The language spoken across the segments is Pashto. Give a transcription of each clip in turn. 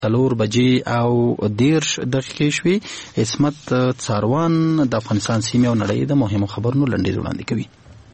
4 بجې او 10 دقیقې شوي. عصمت څاروان د افغانستان سیمې او نړۍ د مهمو خبرونو لنډیز وړاندې کوي.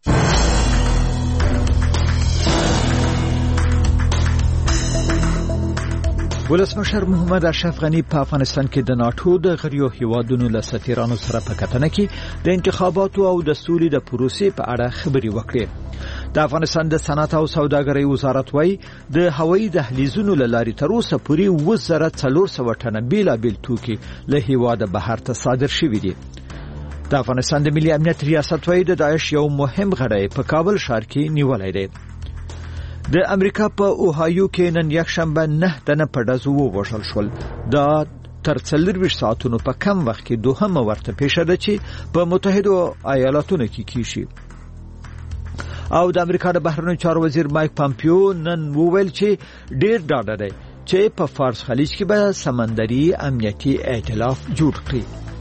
ولسمشر محمد اشرف غنی په افغانستان کې د ناتو د غړیو هیوادونو له سفیرانو سره په کتنه کې د انتخاباتو او د سولې د پروسې په اړه خبرې وکړې. د افغانستان د صنعت او سوداګرۍ وزارت وايي د هوایي دهلیزونو له لارې تر اوسه پورې 2400 ټنه بیلابیل توکي له هیواده بهر ته صادر شوي دي. د افغانستان د ملي امنیت ریاست وايي د داعش یو مهم غړی په کابل ښار کې نیولای دی. د امریکا په اوهایو کې نن یکشنبه 9 تنه په ډزو ووژل شول. دا تر 24 ساعتونو په کم وخت کې دوهمه ورته پیښه ده چې په متحده ایالاتونو کې کیږي. او د امریکا د بهرنیو چارو وزیر مایک پامپیو نن وویل چې ډیر ډاډه دی چې په فارس خلیج کې به سمندري امنیتي ائتلاف جوړ کړي.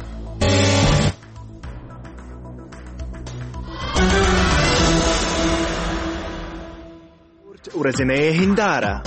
ورځنۍ هنداره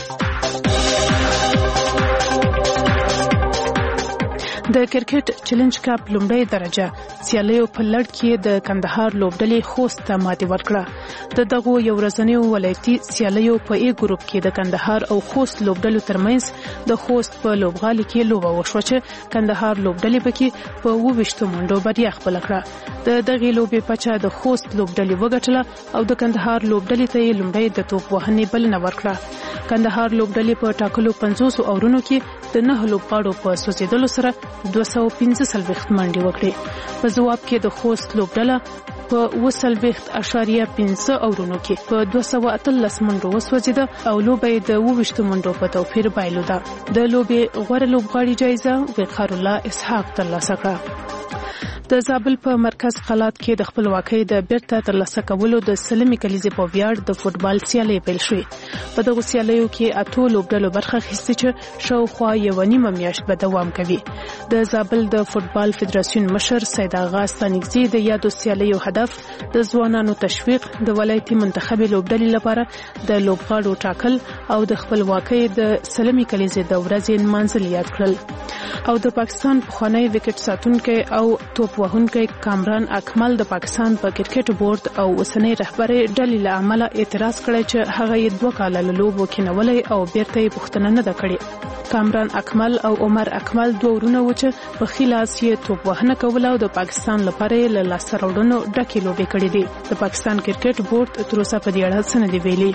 د کرکټ چیلنج کپ لومړی درجه سیالیو په لړ کې د کندهار لوبډلې خوست ته ماتې ورکړه. د دغو یو ورځنیو ولایتي سیالیو په ای ګروپ کې د کندهار او خوست لوبډلو ترمنځ د خوست په لوبغالي کې لوبه وشوه چې کندهار لوبډلې پکې په 22 منډو بریا خپل کړه. د دغې لوبې پچا د خوست لوبډلې وګټله او د کندهار لوبډلې ته یې لومړی د توپ وهنې بلنه ورکړه. کندهار لوبډلې په ټاکلو 50 اورونو کې د 9 لوبغاړو په سوځیدلو سره 215 منډې وکړې. په جواب کې د خوست لوبډله په 20.5 اورونو کې په 213 منډو وسوځیده او لوبه د 22 منډو په توفیر بایلوده. د لوبې غوره لوبغاړي جایزه وقار الله اسحاق ترلاسه کړه. د زابل په مرکز قلات کې د خپلواکۍ د بیرته ترلاسه کولو د سلمي کلیزې په ویاړ د فوتبال سیالي پیل شوې. په دغه سیالیو کې 8 لوبډلو برخه اخیستې چې شاوخوا یو نیمه میاشت به دوام کوي. د زابل د فوتبال فدراسیون مشر سید آغا ستانګزي د یادو سیالیو هدف د ځوانانو تشویق، د ولایتي منتخب لوبډلې لپاره د لوبغاړو ټاکل او د خپلواکۍ د سلمي کلیزې د ورځې نمانځل یاد کړل. او د پاکستان پخوانی وکټ ساتونکی او توپ وهونکی کامران اکمل د پاکستان په کرکټ بورډ او اوسنۍ رهبرۍ ډلې له امله اعتراض کړی چې هغه یې 2 کاله له لوبو کینولې او بیرته یې پوښتنه نه ده کړې. کامران اکمل او عمر اکمل 2 ورونه و چې په خلاص یې توپ وهنه کوله او د پاکستان لپاره له لاسته راوړنو ډکې لوبې کړې دي. د پاکستان کرکټ بورډ تر اوسه په دې اړه څه نه دی ویلي.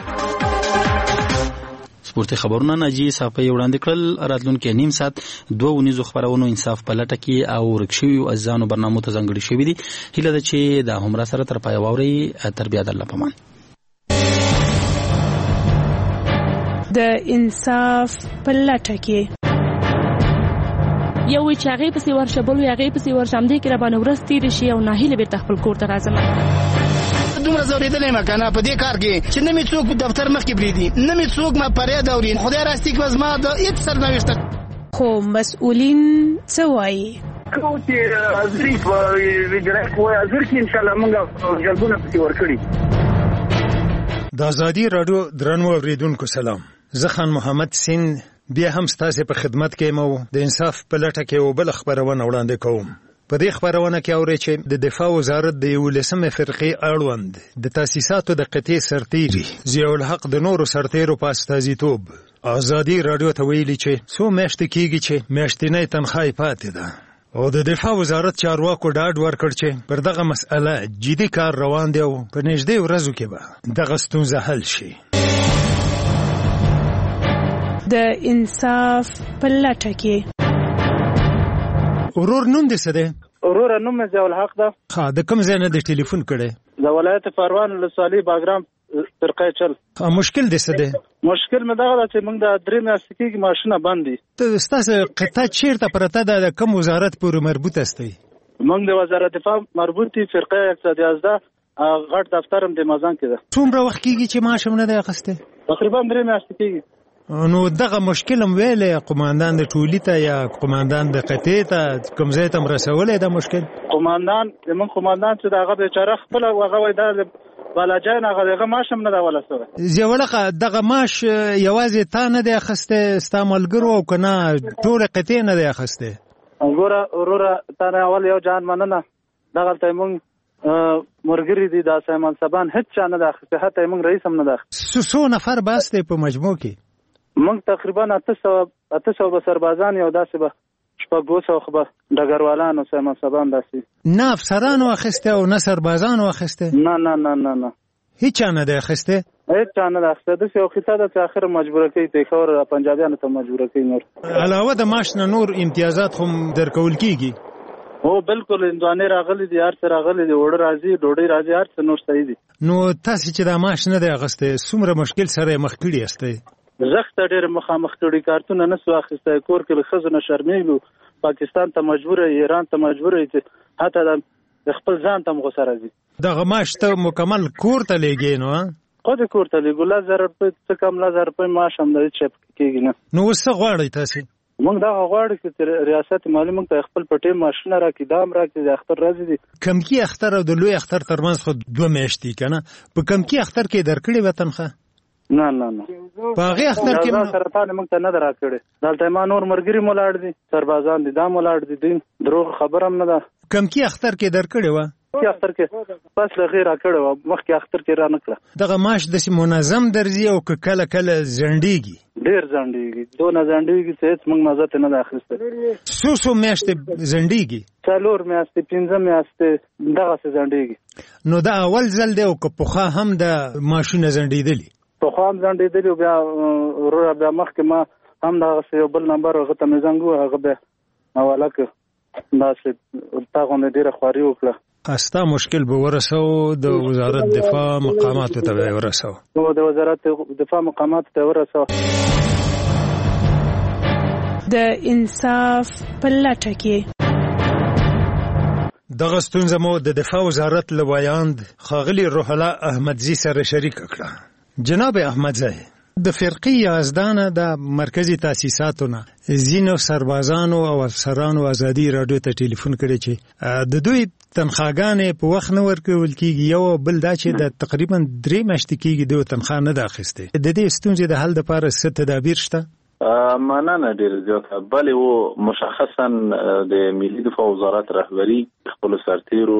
سپورتي خبرونه ناجی صافي وړاندې کړل. راتلونکي نیم ساعت 2 ونیزو خبرونو انصاف په لټه کې او رکشوي او ځانو برنامو ته ځانګړي شوې دي. هیله ده چې دا همرا سره تر پای ووري. تربیه الله پمان. د انصاف په لټه کې یو چې هغه پسې ورشبل یا هغه پسې ورشم دي کې را باندې ورستي شي او ناهیله به تخپل کور ته راځم. دومره زوریدلې ما کنه په دې کار کې چې نه می څوک دفتر مخ کې بریدي، نه می څوک ما پرې دورین. خدای راستي کوز ما د هیڅ سرنوشت خو مسؤلین څه وایي؟ کو چې ازري په ویډرا کوه ازر کې ان شاء الله موږ جلبونه پسې ورکړي. د ازادي رادیو درنو اوریدونکو سلام. زه خان محمد سین بیا هم ستاسو په خدمت کې مو د انصاف په لټه کې او بل خبرونه وړاندې کوم. په دې خبرونه کې اوري چې د دفاع وزارت د 11مې فرقې اړوند د تاسیساتو د قطعي سرتیري ضیاء الحق د نورو سرتیرو په استازیتوب ازادي رادیو ته ویلي چې څو میاشتې کېږي چې میاشتنۍ تنخواه پاتې ده او د دفاع وزارت چارواکو ډاډ ورکړ چې پر دغه مسأله جدي کار روان دی او په نږدې ورځو کې به دغه ستونزه حل شي. د انصاف په لټه کې ورور نوم دې څه دی؟ ورور نوم مې ضیاء الحق ده. ها د کوم ځای نه د ټلیفون کړی؟ د ولایت پروان ولسوالۍ باګرام فرقې چل. مشکل دې څه دی؟ مشکل مې دغه ده چې موږ د 3 میاشتې کېږي ماشینه بند دي. ته ستاسو قطعه چیرته پرته ده؟ د کوم وزارت پورې مربوط استئ؟ موږ د وزارت دفاع مربوط دي. فرقې 111 غټ دفتر هم د مازان کې ده. څومره وخت کېږي چې معاش هم نه دی اخیستی؟ تقریبا 3 میاشتې کېږي. نو دغه مشکل هم ویلې قوماندان د ټولي ته یا قوماندان د قطعې ته کوم ځای ته مرسولې دا مشکل؟ قوماندان زمون قوماندان چې دغه بیچاره خپل هغه وای دا بالاجان هغه ماش هم نه دا ولا سره زولقه دغه ماش یوازې تا نه دی اخسته استعمالګرو او کنه ټول قطې نه دی اخسته وروره تا نه اول یو جان مننه دغه ته مونږ مرګری دي دا سیمان سبان هیڅ چا نه اخسته حتی مونږ رئیس هم نه اخسته سو نفر باسته په مجموع کې مونږ تقریبا 800 سربازان یو داسې به شپږ خو به ډګروالانو سیمان سبان داسې نه افسرانو اخسته او نه سربازانو اخسته نه هیڅ نه ده اخسته هیڅ نه ده اخسته د یو خطه د اخر مجبور کوي ته خور پنجابیانو ته مجبور کوي نور علاوه د معاش نه نور امتیازات هم درکول کیږي هو بالکل اندوانه راغلي دي هر څه راغلي دي وړ راځي ډوډۍ راځي هر څه نور صحیح دي نو تاسو چې د معاش نه ده اخسته څومره مشکل سره مخ کړی استه زخت ډېر مخامخ کړي کارتونه نه سو اخیسته کور کې خزونه شرمېلو پاکستان ته مجبور ایران ته مجبور چې حتی د خپل ځان ته غوسه راځي دغه معاش ته مکمل کور ته لګي نو خو د کور ته لګول 1000 روپۍ څه کم 1000 روپۍ معاش هم نه چپ کېږي نه نو څه غواړئ تاسو موږ دا غواړو چې ریاست مالی موږ ته خپل پټې ماشين راکړي دام راکړي د اختر راځي دي کمکی اختر او د لوی اختر ترمنځ خو 2 میاشتې کنه په کمکی اختر کې درکړي وطنخه نه باغی اختر کې سرطان موږ ته نه راکړي دلته ما نور مرګري مولاړ دي سربازان دي دا مولاړ دي دروغ خبر هم نه ده کمکی اختر کې درکړي و کی اختر کې پس لغې راکړه مخکې اختر کې را نکړه دغه معاش د منظم درځي او کله زنډيږي ډېر زنډيږي دونه زنډيږي چې هیڅ موږ مزه ته نه اخیسته سو میاشتې زنډيږي 4 میاشتې 5 میاشتې دغه څه زنډيږي نو دا اول ځل دی او که پوخا هم د ماشونه زنډیدلی پوخا هم زنډیدلی او بیا مخکې ما هم دغه یو بل نمبر هغه ته مې زنګ هغه بیا حواله کړ داسې تاغه نه ډېره خواري وکړه استا مشکل به ورسو د وزارت دفاع مقاماتو ته ورسو د وزارت دفاع مقاماتو ته ورسو د انصاف په لټه کې دغه ستونزه مو د دفاع وزارت لویاند خاغلی روح الله احمدزی سره شریک کړه جناب احمدزی د فرقي یازدانه د مرکزی تاسیساتونه زینو سربازانو او افسرانو ازادي رادیو ته ټلیفون کړي چې د دوی تنخواګانې په وخت نه ورکول کیږي یو بل دا چې د تقریبا 3 میاشتې کیږي د تنخوا نه داخسته د دې ستونزې د حل لپاره څه تدابیر شته مننه ډیر زیاته بلې و مشخصا د ملي دفاع وزارت رهبری خپل سرتیرو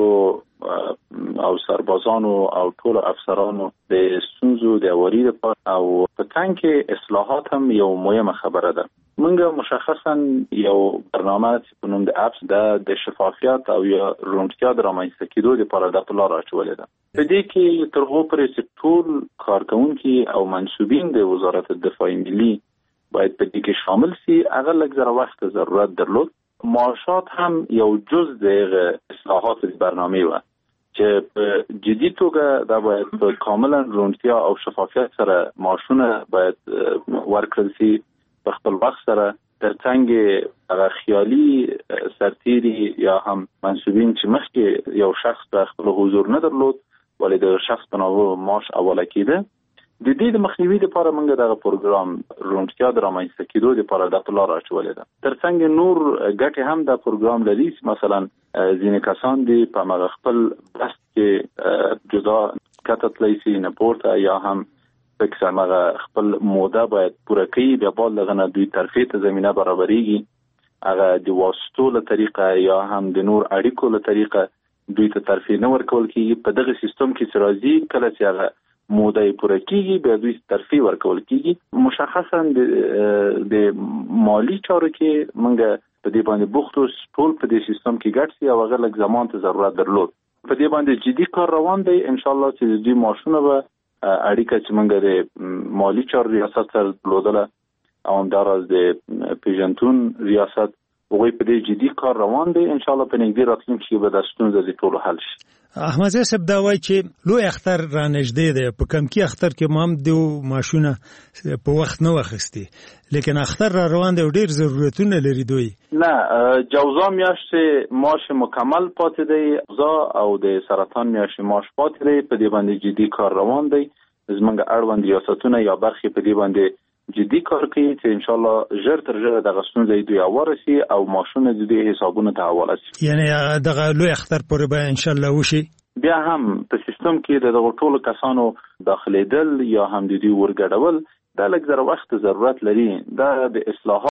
او سربازانو او ټول افسرانو د ستونزو د اوري لپاره او په تنګ کې اصلاحات هم یو مهمه خبره ده موږ مشخصا یو برنامه په نوم د اپس د شفافیت او یا روڼتیا د رامنځته کېدو لپاره د پلان راچولې ده په دې کې تر هغه پورې چې ټول کارکونکي او منسوبین د وزارت دفاع ملي باید په دې کې شامل سي هغه لږ زره وخت ضرورت درلود معاشات هم یو جز د اصلاحات برنامه و چې په جدي توګه دا باید په کاملا روڼتیا او شفافیت سره معاشونه باید ورکړل سي په خپل وخت سره ترڅنګ هغه خیالي سرتیري یا هم منسوبین چې مخکې یو شخص په خپل حضور نه درلود ولې د شخص په نوو معاش اوله کېده د دې د مخنیوي لپاره موږ دغه پروګرام روڼتیا د رامنځته کېدو لپاره د پلان راچولې ده ترڅنګ نور ګټې هم د پروګرام لري مثلا ځینې کسان دي په مغه خپل بست کې جدا کتل شي نه پورته یا هم پکې مغه خپل موده باید پوره کړي بیا بل دغه دوی ترفیع ته زمينه برابرېږي هغه د واسطو له طریقه یا هم د نور اړیکو له طریقه دوی ته ترفیع نه ورکول کېږي په دغه سیستم کې چې راځي کله چې هغه موده پوره کیږي به دوی ترفیع ورکول کیږي مشخصا د مالی چارو کې موږ په دې باندې بوختو ټول په دې سیستم کې ګډ سي او هغه لږ زمان ته ضرورت درلود په دې باندې جدي کار روان دی ان شاء الله چې دوی ماشونه به اړیکه چې موږ د مالی چارو ریاست سره درلودله او همداراز د پیژنتون ریاست وګړي په دې جدي کار روان دی ان شاء الله په نږدې راتلونکي کې به د ستونزې ټول حل شي احمد صاحب دا وایي چې لوی اختر را نږدې دی په کم کې اختر کې مام دیو ماشونه په وخت نه وخستي لیکن اختر را روان دی ډیر ضرورتونه لري دوی نه جوزا میاشت ماش مکمل پاتې دی جوزا او د سرطان میاشت ماش پاتې دی په دې باندې جدي کار روان دی زمونږ اړوند ریاستونه یا برخې په دې باندې جدي کار کوي چې ان شاء الله ژر تر ژره د غسنځي دوی اورسي او ماشونه د حسابونو ته حواله شي یعنی دغه لوی اختر پورې به ان شاء الله وشي بیا هم په سیستم کې د دغه ټولو کسانو داخليدل یا هم د دوی ورګډول دا لږ زره وخت ضرورت لري. دا د اصلاحات